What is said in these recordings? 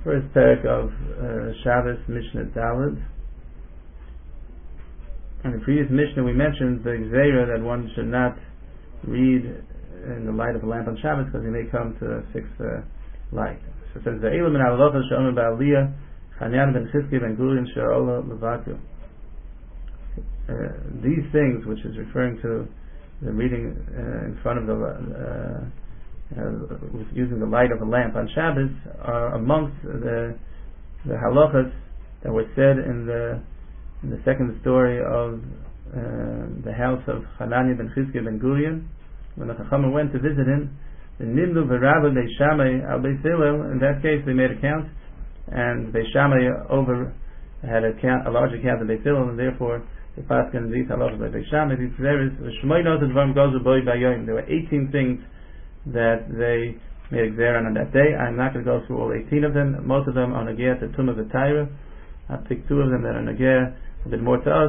first parak of Shabbos, Mishnah Daled. In the previous Mishnah we mentioned the Gzeira that one should not read in the light of a lamp on Shabbos because he may come to fix the light. So it says, Ve'elu min halacha she'omer ba'aliyah Chanyan ben Chizki ben Gurion she'ola levaku. These things, which is referring to the reading in front of the using the light of a lamp on Shabbos, are amongst the halachas that were said in the second story of the house of Hananiah ben Chizki ben Gurion. When the Chachamim went to visit him, the Nimdu v'Rabba Beis Shammai al Beis Hillel, in that case they made a count, and Beis Shammai had a larger count than Beis Hillel, and therefore the Paskin these halachas by Beis Shammai. There were 18 things that they made a gzera on that day. I'm not going to go through all 18 of them. Most of them are nageh to Tumah v'Taira. I'll pick 2 of them that are nageh a bit more to us.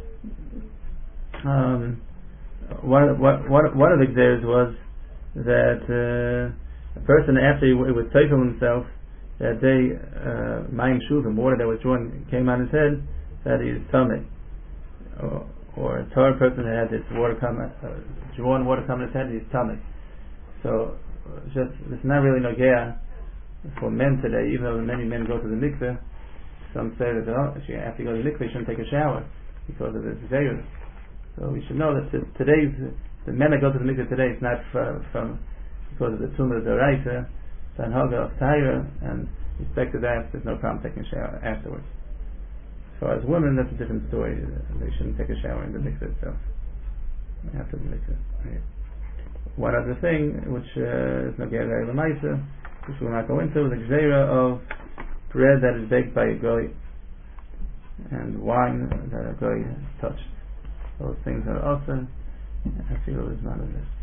One of the gzeras was that a person, after he would teifel himself that day, mayim shuvim, water that was drawn came on his head, that he is tameh. Or a Torah person that had this drawn water come on his head, he is tameh. So it's not really nogea for men today, even though many men go to the mikveh. Some say that after you go to the mikveh you shouldn't take a shower because of this zayus. So we should know that today's the men that go to the mikveh today, it's not from because of the tumah d'oraisa, it's anhaga of Taira, and respect to that there's no problem taking a shower afterwards. So as women, that's a different story. They shouldn't take a shower in the mikveh itself after the mikveh. Right. One other thing, which is nogea l'maisa, which we'll not go into, the gzeira of bread that is baked by a goy and wine that a goy touched. Those things are also, I feel is none of this.